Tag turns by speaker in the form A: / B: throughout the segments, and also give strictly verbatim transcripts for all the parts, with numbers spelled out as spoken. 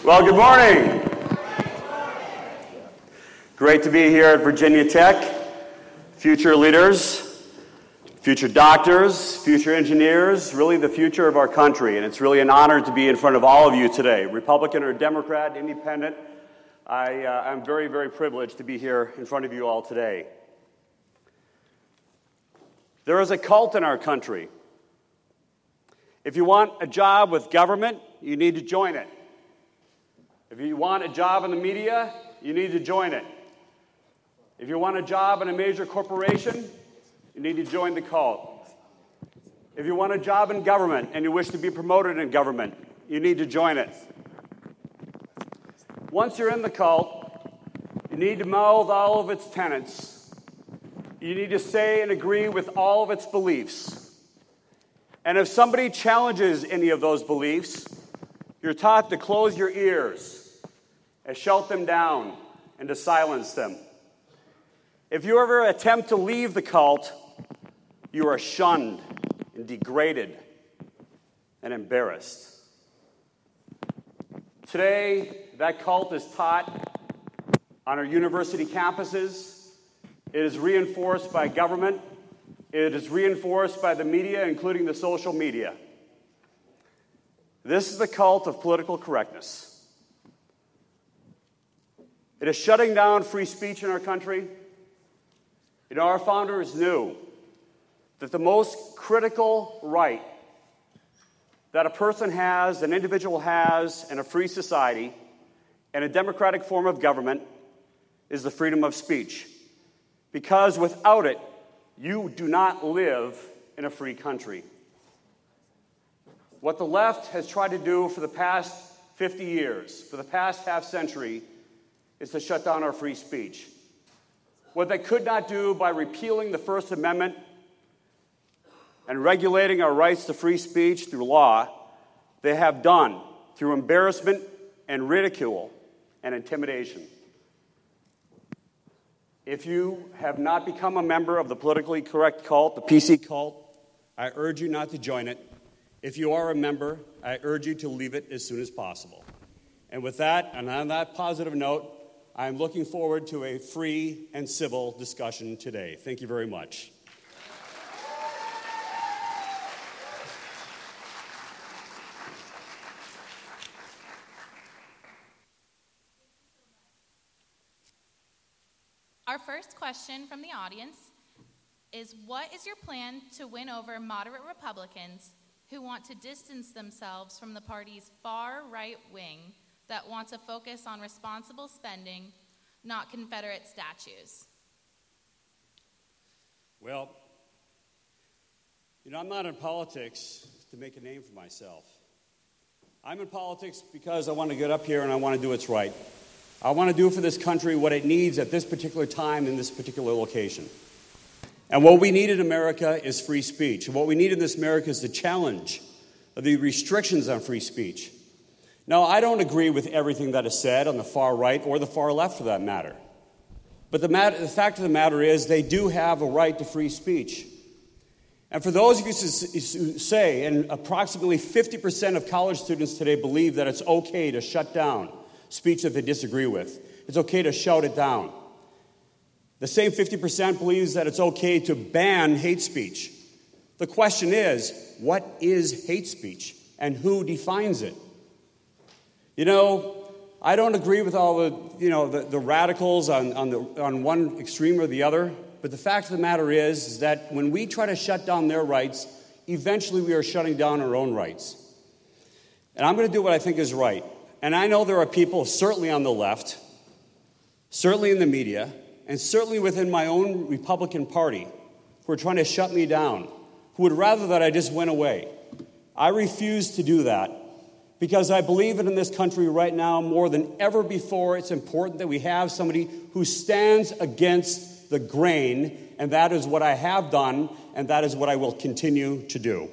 A: Well, good morning. Great to be here at Virginia Tech. Future leaders, future doctors, future engineers, really the future of our country. And it's really an honor to be in front of all of you today, Republican or Democrat, independent. I, uh, I'm very, very privileged to be here in front of you all today. There is a cult in our country. If you want a job with government, you need to join it. If you want a job in the media, you need to join it. If you want a job in a major corporation, you need to join the cult. If you want a job in government and you wish to be promoted in government, you need to join it. Once you're in the cult, you need to mouth all of its tenets. You need to say and agree with all of its beliefs. And if somebody challenges any of those beliefs, you're taught to close your ears and shout them down and to silence them. If you ever attempt to leave the cult, you are shunned and degraded and embarrassed. Today, that cult is taught on our university campuses. It is reinforced by government. It is reinforced by the media, including the social media. This is the cult of political correctness. It is shutting down free speech in our country. You know, our founders knew that the most critical right that a person has, an individual has, in a free society and a democratic form of government is the freedom of speech. Because without it, you do not live in a free country. What the left has tried to do for the past fifty years, for the past half century, is to shut down our free speech. What they could not do by repealing the First Amendment and regulating our rights to free speech through law, they have done through embarrassment and ridicule and intimidation. If you have not become a member of the politically correct cult, the P C cult, I urge you not to join it. If you are a member, I urge you to leave it as soon as possible. And with that, and on that positive note, I am looking forward to a free and civil discussion today. Thank you very much.
B: Our first question from the audience is, what is your plan to win over moderate Republicans who want to distance themselves from the party's far right wing that want to focus on responsible spending, not Confederate statues?
A: Well, you know, I'm not in politics to make a name for myself. I'm in politics because I want to get up here and I want to do what's right. I want to do for this country what it needs at this particular time in this particular location. And what we need in America is free speech. And what we need in this America is the challenge of the restrictions on free speech. Now, I don't agree with everything that is said on the far right or the far left, for that matter. But the, matter, the fact of the matter is they do have a right to free speech. And for those of you who say, and approximately fifty percent of college students today believe that it's okay to shut down speech that they disagree with. It's okay to shout it down. The same fifty percent believes that it's okay to ban hate speech. The question is, what is hate speech and who defines it? You know, I don't agree with all the, you know, the, the radicals on, on, the, on one extreme or the other, but the fact of the matter is, is that when we try to shut down their rights, eventually we are shutting down our own rights. And I'm going to do what I think is right. And I know there are people, certainly on the left, certainly in the media, and certainly within my own Republican Party, who are trying to shut me down, who would rather that I just went away. I refuse to do that because I believe that in this country right now, more than ever before, it's important that we have somebody who stands against the grain, and that is what I have done, and that is what I will continue to do.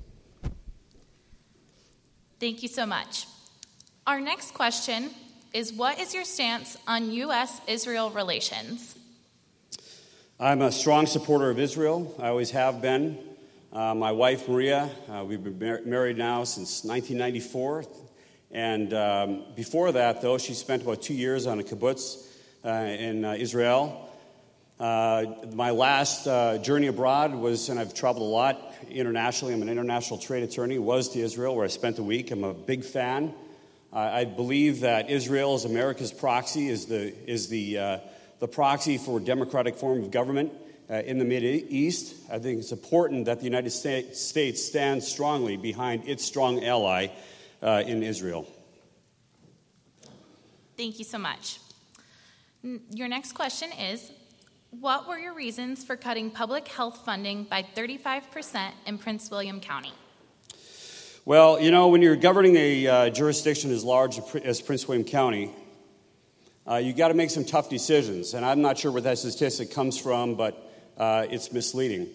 B: Thank you so much. Our next question is, what is your stance on U S Israel relations?
A: I'm a strong supporter of Israel. I always have been. Uh, my wife, Maria, uh, we've been mar- married now since nineteen ninety-four. And um, before that, though, she spent about two years on a kibbutz uh, in uh, Israel. Uh, my last uh, journey abroad was, and I've traveled a lot internationally, I'm an international trade attorney, was to Israel, where I spent a week. I'm a big fan. Uh, I believe that Israel is America's proxy, is the, is the, uh, the proxy for a democratic form of government uh, in the Mideast. I think it's important that the United States stands strongly behind its strong ally uh, in Israel.
B: Thank you so much. Your next question is, what were your reasons for cutting public health funding by thirty-five percent in Prince William County?
A: Well, you know, when you're governing a uh, jurisdiction as large as Prince William County, uh, you got to make some tough decisions. And I'm not sure where that statistic comes from, but uh, it's misleading.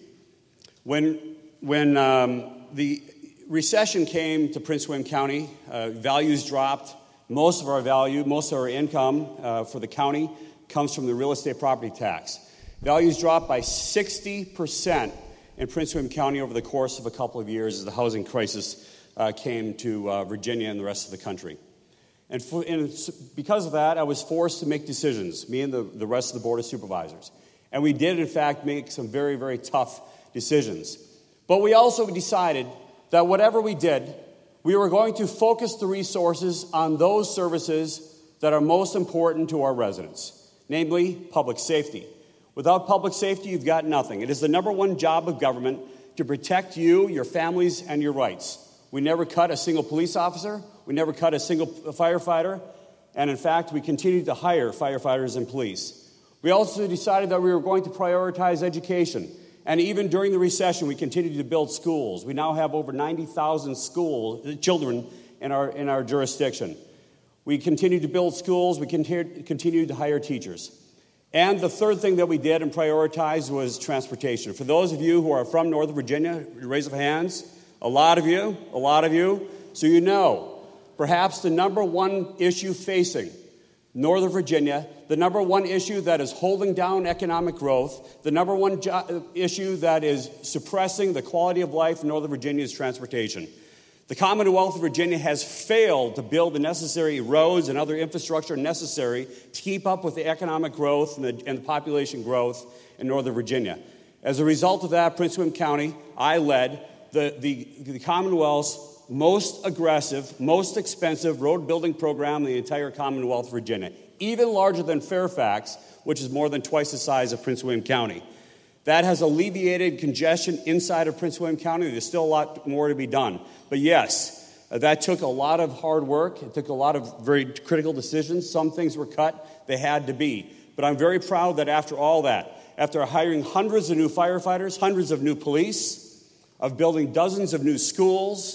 A: When when um, the recession came to Prince William County, uh, values dropped. Most of our value, most of our income uh, for the county comes from the real estate property tax. Values dropped by sixty percent in Prince William County over the course of a couple of years as the housing crisis uh, came to uh, Virginia and the rest of the country. And, for, and because of that, I was forced to make decisions, me and the, the rest of the Board of Supervisors. And we did, in fact, make some very, very tough decisions. But we also decided that whatever we did, we were going to focus the resources on those services that are most important to our residents, namely public safety. Without public safety, you've got nothing. It is the number one job of government to protect you, your families, and your rights. We never cut a single police officer. We never cut a single firefighter. And in fact, we continue to hire firefighters and police. We also decided that we were going to prioritize education. And even during the recession, we continued to build schools. We now have over ninety thousand school children in our in our jurisdiction. We continued to build schools. We continued, continued to hire teachers. And the third thing that we did and prioritized was transportation. For those of you who are from Northern Virginia, raise of hands. A lot of you, a lot of you. So you know, perhaps the number one issue facing Northern Virginia, the number one issue that is holding down economic growth, the number one jo- issue that is suppressing the quality of life in Northern Virginia is transportation. The Commonwealth of Virginia has failed to build the necessary roads and other infrastructure necessary to keep up with the economic growth and the, and the population growth in Northern Virginia. As a result of that, Prince William County, I led the, the, the Commonwealth's most aggressive, most expensive road building program in the entire Commonwealth of Virginia, even larger than Fairfax, which is more than twice the size of Prince William County. That has alleviated congestion inside of Prince William County. There's still a lot more to be done. But yes, that took a lot of hard work. It took a lot of very critical decisions. Some things were cut. They had to be. But I'm very proud that after all that, after hiring hundreds of new firefighters, hundreds of new police, of building dozens of new schools,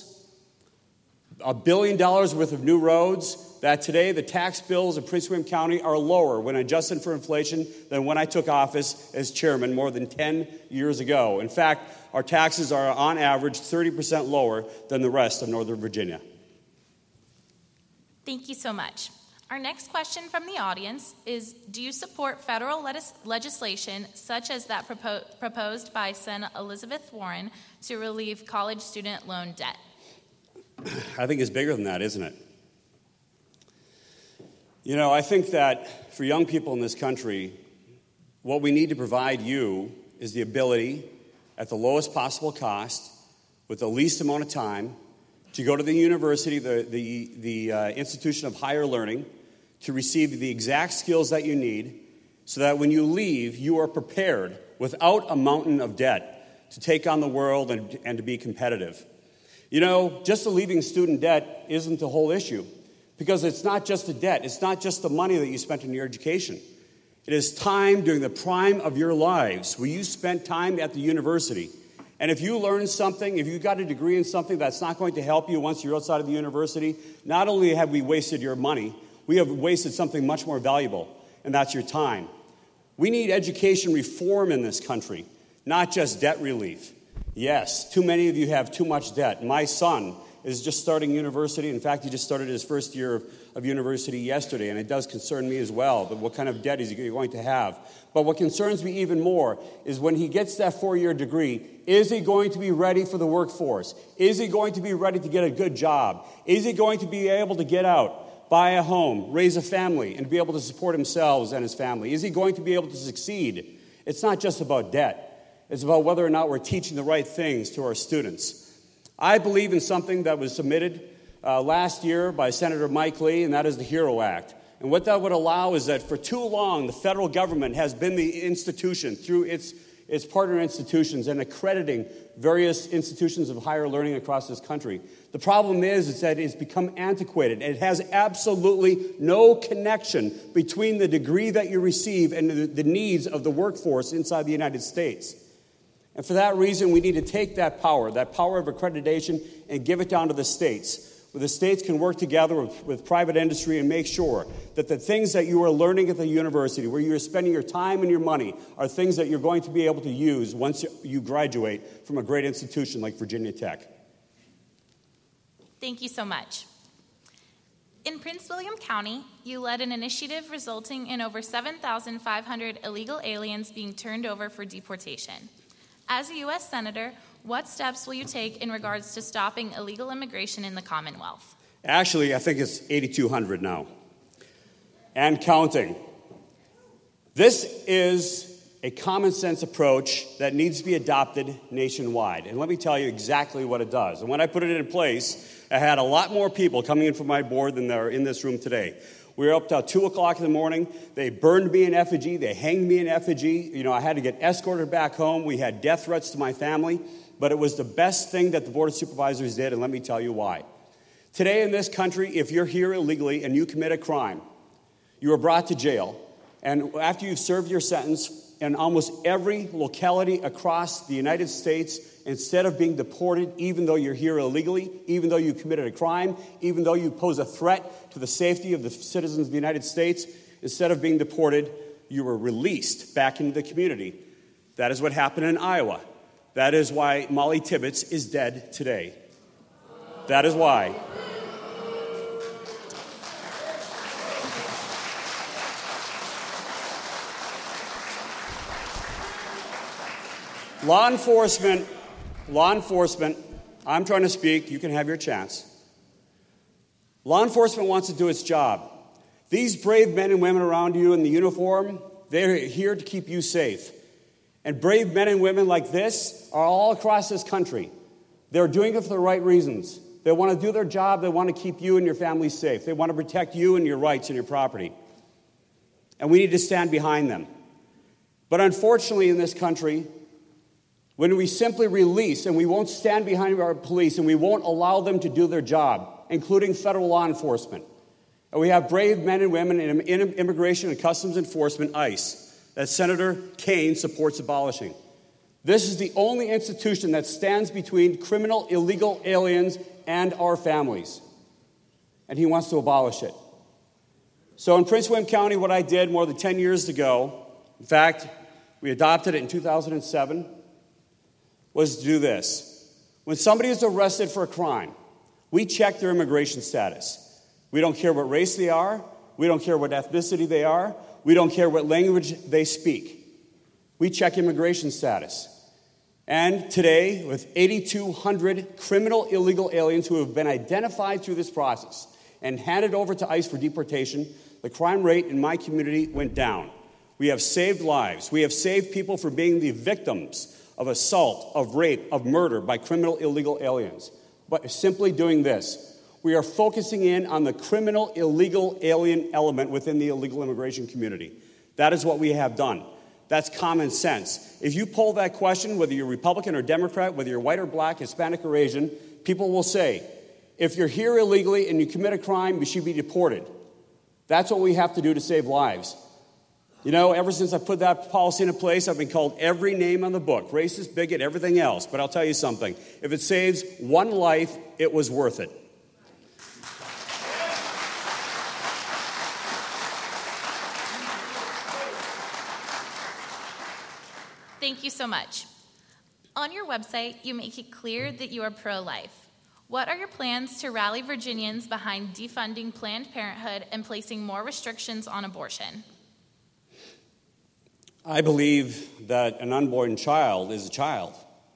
A: a billion dollars worth of new roads, that today the tax bills in Prince William County are lower when adjusted for inflation than when I took office as chairman more than ten years ago. In fact, our taxes are on average thirty percent lower than the rest of Northern Virginia.
B: Thank you so much. Our next question from the audience is, do you support federal legis- legislation such as that propo- proposed by Senator Elizabeth Warren to relieve college student loan debt?
A: I think it's bigger than that, isn't it? You know, I think that for young people in this country, what we need to provide you is the ability, at the lowest possible cost, with the least amount of time, to go to the university, the, the, the uh, institution of higher learning, to receive the exact skills that you need, so that when you leave, you are prepared without a mountain of debt to take on the world and, and to be competitive. You know, just alleviating student debt isn't the whole issue, because it's not just the debt. It's not just the money that you spent on your education. It is time during the prime of your lives where you spent time at the university. And if you learn something, if you got a degree in something that's not going to help you once you're outside of the university, not only have we wasted your money, we have wasted something much more valuable, and that's your time. We need education reform in this country, not just debt relief. Yes, too many of you have too much debt. My son is just starting university. In fact, he just started his first year of, of university yesterday, and it does concern me as well, that what kind of debt is he going to have. But what concerns me even more is when he gets that four-year degree, is he going to be ready for the workforce? Is he going to be ready to get a good job? Is he going to be able to get out, buy a home, raise a family, and be able to support himself and his family? Is he going to be able to succeed? It's not just about debt. It's about whether or not we're teaching the right things to our students. I believe in something that was submitted uh, last year by Senator Mike Lee, and that is the HERO Act. And what that would allow is that for too long, the federal government has been the institution through its, its partner institutions and accrediting various institutions of higher learning across this country. The problem is, is that it's become antiquated. It has absolutely no connection between the degree that you receive and the, the needs of the workforce inside the United States. And for that reason, we need to take that power, that power of accreditation, and give it down to the states, where the states can work together with, with private industry and make sure that the things that you are learning at the university, where you're spending your time and your money, are things that you're going to be able to use once you graduate from a great institution like Virginia Tech.
B: Thank you so much. In Prince William County, you led an initiative resulting in over seven thousand five hundred illegal aliens being turned over for deportation. As a U S Senator, what steps will you take in regards to stopping illegal immigration in the Commonwealth?
A: Actually, I think it's eighty-two hundred now, and counting. This is a common sense approach that needs to be adopted nationwide. And let me tell you exactly what it does. And when I put it in place, I had a lot more people coming in from my board than there are in this room today. We were up till two o'clock in the morning. They burned me in effigy. They hanged me in effigy. You know, I had to get escorted back home. We had death threats to my family. But it was the best thing that the Board of Supervisors did, and let me tell you why. Today in this country, if you're here illegally and you commit a crime, you are brought to jail. And after you've served your sentence, in almost every locality across the United States, instead of being deported, even though you're here illegally, even though you committed a crime, even though you pose a threat to the safety of the citizens of the United States, instead of being deported, you were released back into the community. That is what happened in Iowa. That is why Molly Tibbetts is dead today. That is why. Law enforcement, law enforcement, I'm trying to speak, you can have your chance. Law enforcement wants to do its job. These brave men and women around you in the uniform, they're here to keep you safe. And brave men and women like this are all across this country. They're doing it for the right reasons. They want to do their job. They want to keep you and your family safe. They want to protect you and your rights and your property. And we need to stand behind them. But unfortunately in this country, when we simply release and we won't stand behind our police and we won't allow them to do their job, including federal law enforcement, and we have brave men and women in Immigration and Customs Enforcement, ICE, that Senator Kaine supports abolishing. This is the only institution that stands between criminal illegal aliens and our families. And he wants to abolish it. So in Prince William County, what I did more than ten years ago, in fact, we adopted it in two thousand seven, was to do this. When somebody is arrested for a crime, we check their immigration status. We don't care what race they are. We don't care what ethnicity they are. We don't care what language they speak. We check immigration status. And today, with eighty-two hundred criminal illegal aliens who have been identified through this process and handed over to ICE for deportation, the crime rate in my community went down. We have saved lives. We have saved people from being the victims of assault, of rape, of murder by criminal illegal aliens. But simply doing this, we are focusing in on the criminal illegal alien element within the illegal immigration community. That is what we have done. That's common sense. If you poll that question, whether you're Republican or Democrat, whether you're white or black, Hispanic or Asian, people will say, if you're here illegally and you commit a crime, you should be deported. That's what we have to do to save lives. You know, ever since I put that policy into place, I've been called every name on the book, racist, bigot, everything else. But I'll tell you something. If it saves one life, it was worth it.
B: Thank you so much. On your website, you make it clear that you are pro-life. What are your plans to rally Virginians behind defunding Planned Parenthood and placing more restrictions on abortion?
A: I believe that an unborn child is a child.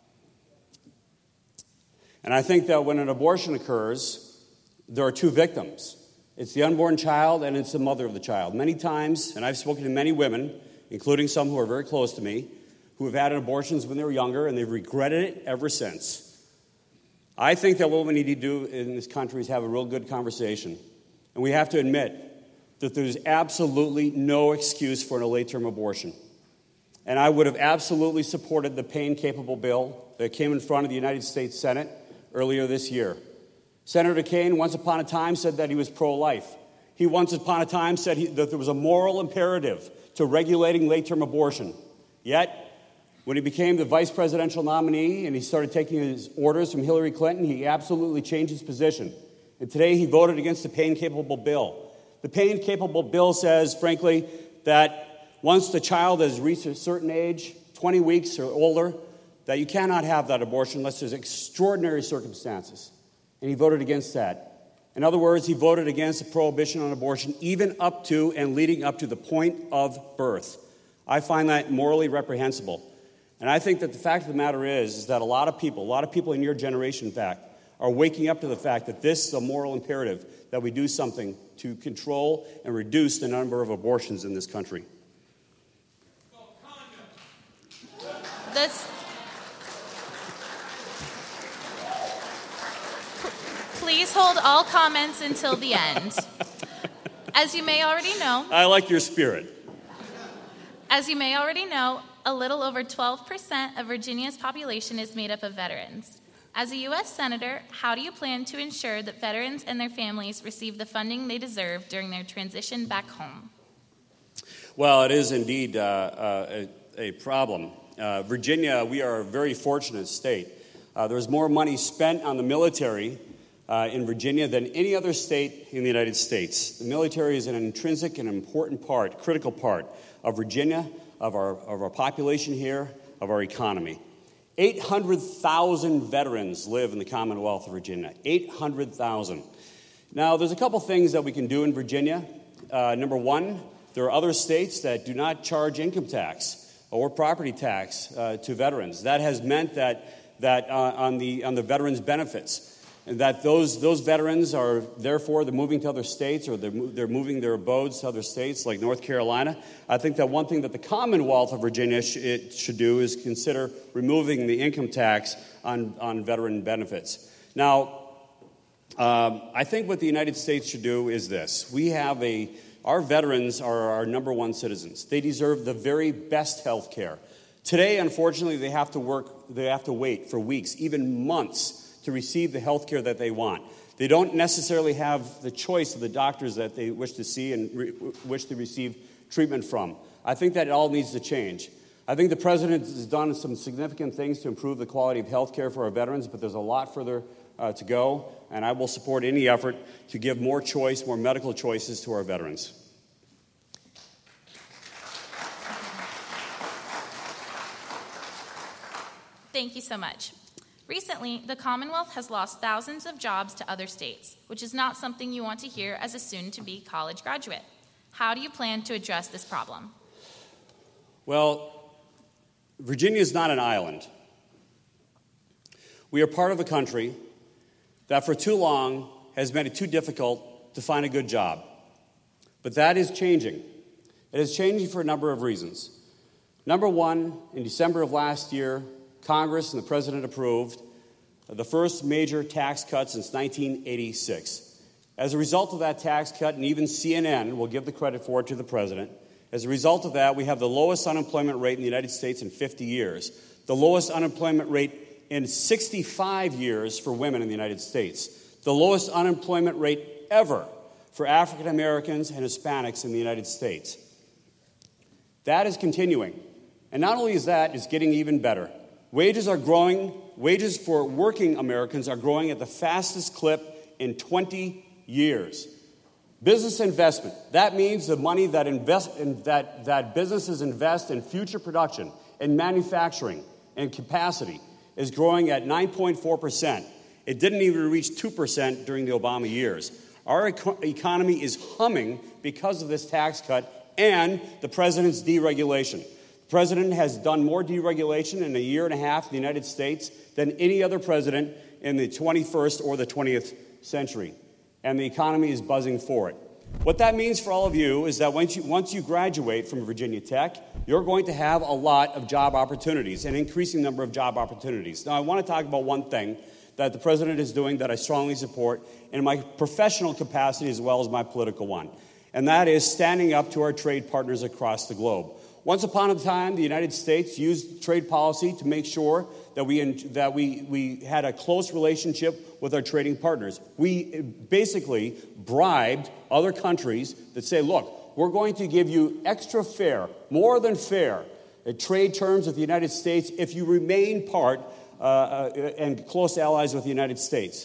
A: And I think that when an abortion occurs, there are two victims. It's the unborn child and it's the mother of the child. Many times, and I've spoken to many women, including some who are very close to me, who have had abortions when they were younger and they've regretted it ever since. I think that what we need to do in this country is have a real good conversation. And we have to admit that there's absolutely no excuse for an late-term abortion. And I would have absolutely supported the pain-capable bill that came in front of the United States Senate earlier this year. Senator Kaine, once upon a time, said that he was pro-life. He once upon a time said he, that there was a moral imperative to regulating late-term abortion. Yet, when he became the vice presidential nominee and he started taking his orders from Hillary Clinton, he absolutely changed his position. And today he voted against the pain-capable bill. The pain-capable bill says, frankly, that once the child has reached a certain age, twenty weeks or older, that you cannot have that abortion unless there's extraordinary circumstances. And he voted against that. In other words, he voted against a prohibition on abortion even up to and leading up to the point of birth. I find that morally reprehensible. And I think that the fact of the matter is, is that a lot of people, a lot of people in your generation, in fact, are waking up to the fact that this is a moral imperative, that we do something to control and reduce the number of abortions in this country.
B: This, please hold all comments until the end. As you may already know,
A: I like your spirit.
B: As you may already know, a little over twelve percent of Virginia's population is made up of veterans. As a U S Senator, how do you plan to ensure that veterans and their families receive the funding they deserve during their transition back home?
A: Well, it is indeed uh, uh, a, a problem. Uh, Virginia, we are a very fortunate state. Uh, there's more money spent on the military uh, in Virginia than any other state in the United States. The military is an intrinsic and important part, critical part of Virginia, of our, of our population here, of our economy. eight hundred thousand veterans live in the Commonwealth of Virginia. eight hundred thousand. Now, there's a couple things that we can do in Virginia. Uh, number one, there are other states that do not charge income tax or property tax uh, to veterans. That has meant that that uh, on the on the veterans' benefits, and that those those veterans are therefore they're moving to other states or they're they're moving their abodes to other states like North Carolina. I think that one thing that the Commonwealth of Virginia sh- it should do is consider removing the income tax on on veteran benefits. Now, um, I think what the United States should do is this: we have a Our veterans are our number one citizens. They deserve the very best health care. Today, unfortunately, they have to work, they have to wait for weeks, even months, to receive the health care that they want. They don't necessarily have the choice of the doctors that they wish to see and re- wish to receive treatment from. I think that it all needs to change. I think the president has done some significant things to improve the quality of health care for our veterans, but there's a lot further uh, to go, and I will support any effort to give more choice, more medical choices to our veterans.
B: Thank you so much. Recently, the Commonwealth has lost thousands of jobs to other states, which is not something you want to hear as a soon-to-be college graduate. How do you plan to address this problem?
A: Well, Virginia is not an island. We are part of a country that for too long has made it too difficult to find a good job. But that is changing. It is changing for a number of reasons. Number one, in December of last year, Congress and the President approved the first major tax cut since nineteen eighty-six. As a result of that tax cut, and even C N N will give the credit for it to the President, as a result of that, we have the lowest unemployment rate in the United States in fifty years, the lowest unemployment rate in sixty-five years for women in the United States, the lowest unemployment rate ever for African Americans and Hispanics in the United States. That is continuing. And not only is that, it's getting even better. Wages are growing. Wages for working Americans are growing at the fastest clip in twenty years. Business investment. That means the money that invest in, that, that businesses invest in future production, in manufacturing, and capacity is growing at nine point four percent. It didn't even reach two percent during the Obama years. Our eco- economy is humming because of this tax cut and the president's deregulation. The president has done more deregulation in a year and a half in the United States than any other president in the twenty-first or the twentieth century. And the economy is buzzing for it. What that means for all of you is that once you, once you graduate from Virginia Tech, you're going to have a lot of job opportunities, an increasing number of job opportunities. Now, I want to talk about one thing that the president is doing that I strongly support in my professional capacity as well as my political one, and that is standing up to our trade partners across the globe. Once upon a time, the United States used trade policy to make sure that we that we, we had a close relationship with our trading partners. We basically bribed other countries that say, look, we're going to give you extra fair, more than fair, uh, trade terms with the United States if you remain part uh, uh, and close allies with the United States.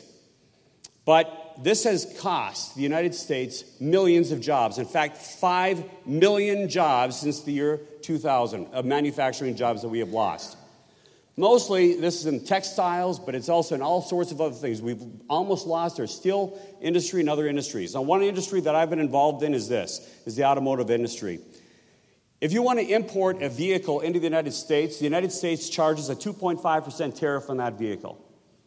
A: But this has cost the United States millions of jobs. In fact, five million jobs since the year two thousand of manufacturing jobs that we have lost. Mostly, this is in textiles, but it's also in all sorts of other things. We've almost lost our steel industry and other industries. Now, one industry that I've been involved in is this, is the automotive industry. If you want to import a vehicle into the United States, the United States charges a two point five percent tariff on that vehicle.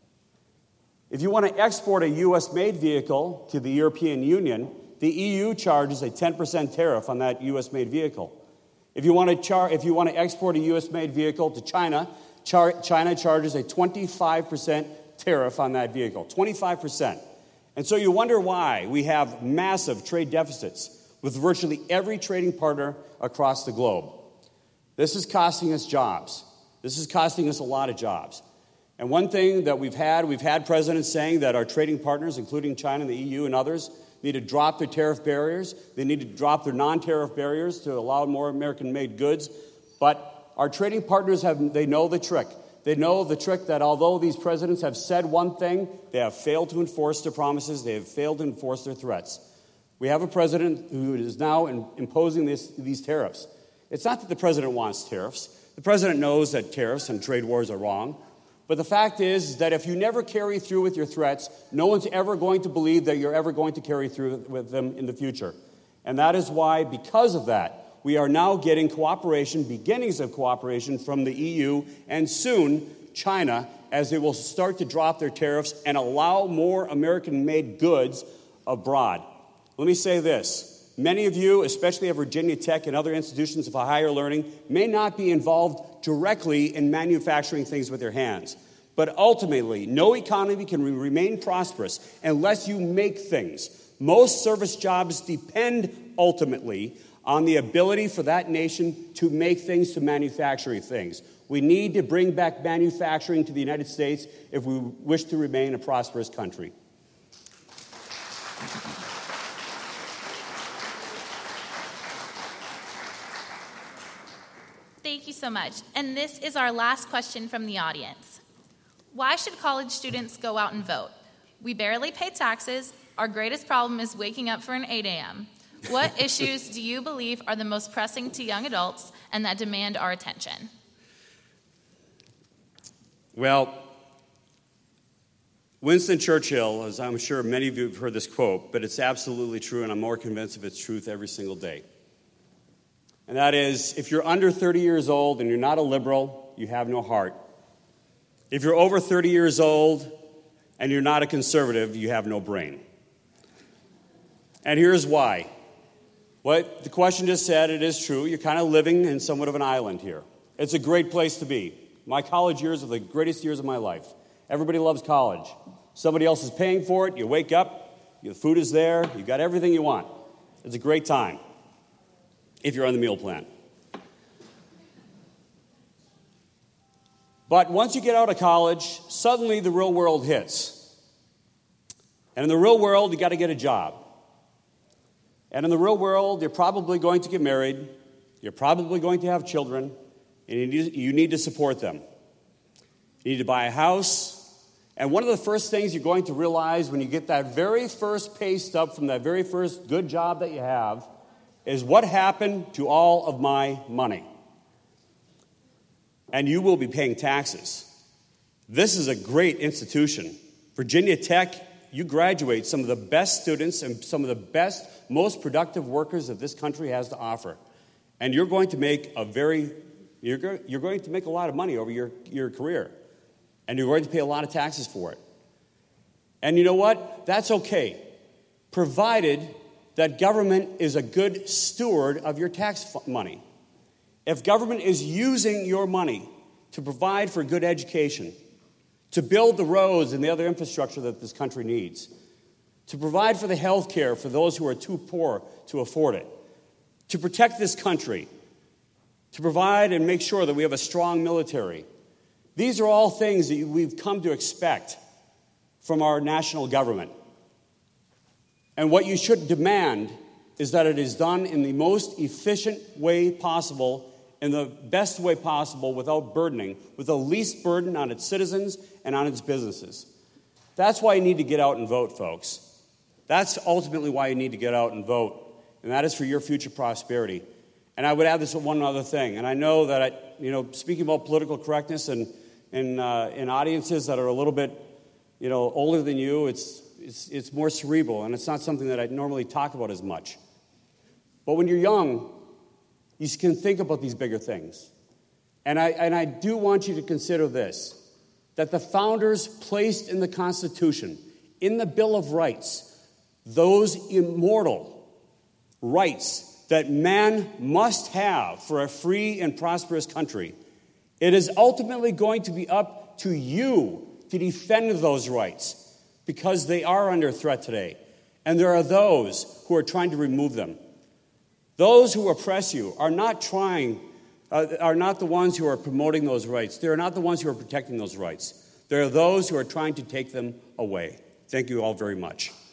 A: If you want to export a U S-made vehicle to the European Union, the E U charges a ten percent tariff on that U S-made vehicle. If you want to char- if you want to export a U S-made vehicle to China, char- China charges a twenty-five percent tariff on that vehicle, twenty-five percent. And so you wonder why we have massive trade deficits with virtually every trading partner across the globe. This is costing us jobs. This is costing us a lot of jobs. And one thing that we've had, we've had presidents saying that our trading partners, including China and the E U and others, need to drop their tariff barriers. They need to drop their non-tariff barriers to allow more American-made goods. But our trading partners, have they know the trick. They know the trick that although these presidents have said one thing, they have failed to enforce their promises. They have failed to enforce their threats. We have a president who is now in, imposing this, these tariffs. It's not that the president wants tariffs. The president knows that tariffs and trade wars are wrong. But the fact is, is that if you never carry through with your threats, no one's ever going to believe that you're ever going to carry through with them in the future. And that is why, because of that, we are now getting cooperation, beginnings of cooperation from the E U and soon China, as they will start to drop their tariffs and allow more American-made goods abroad. Let me say this. Many of you, especially at Virginia Tech and other institutions of higher learning, may not be involved directly in manufacturing things with your hands. But ultimately, no economy can re- remain prosperous unless you make things. Most service jobs depend ultimately on the ability for that nation to make things, to manufacturing things. We need to bring back manufacturing to the United States if we wish to remain a prosperous country.
B: Thank you so much. And this is our last question from the audience. Why should college students go out and vote? We barely pay taxes. Our greatest problem is waking up for an eight a.m. What issues do you believe are the most pressing to young adults and that demand our attention?
A: Well, Winston Churchill, as I'm sure many of you have heard this quote, but it's absolutely true, and I'm more convinced of its truth every single day. And that is, if you're under thirty years old and you're not a liberal, you have no heart. If you're over thirty years old and you're not a conservative, you have no brain. And here's why. What the question just said, it is true. You're kind of living in somewhat of an island here. It's a great place to be. My college years are the greatest years of my life. Everybody loves college. Somebody else is paying for it. You wake up, the food is there, you got everything you want. It's a great time if you're on the meal plan. But once you get out of college, suddenly the real world hits. And in the real world, you got to get a job. And in the real world, you're probably going to get married, you're probably going to have children, and you need, you need to support them. You need to buy a house. And one of the first things you're going to realize when you get that very first pay stub from that very first good job that you have is what happened to all of my money. And you will be paying taxes. This is a great institution Virginia Tech, you graduate some of the best students and some of the best, most productive workers that this country has to offer. And you're going to make a very, you're, go, you're going to make a lot of money over your, your career. And you're going to pay a lot of taxes for it. And you know what? That's okay, provided that government is a good steward of your tax money. If government is using your money to provide for good education, to build the roads and the other infrastructure that this country needs, to provide for the health care for those who are too poor to afford it, to protect this country, to provide and make sure that we have a strong military. These are all things that we've come to expect from our national government. And what you should demand is that it is done in the most efficient way possible, in the best way possible, without burdening, with the least burden on its citizens and on its businesses. That's why you need to get out and vote, folks. That's ultimately why you need to get out and vote, and that is for your future prosperity. And I would add this one other thing, and I know that, I, you know, speaking about political correctness and in uh, in audiences that are a little bit, you know, older than you, it's it's it's more cerebral, and it's not something that I normally talk about as much. But when you're young, you can think about these bigger things. And I, and I do want you to consider this, that the founders placed in the Constitution, in the Bill of Rights, those immortal rights that man must have for a free and prosperous country. It is ultimately going to be up to you to defend those rights, because they are under threat today. And there are those who are trying to remove them. Those who oppress you are not trying, uh, are not the ones who are promoting those rights. They are not the ones who are protecting those rights. There are those who are trying to take them away. Thank you all very much.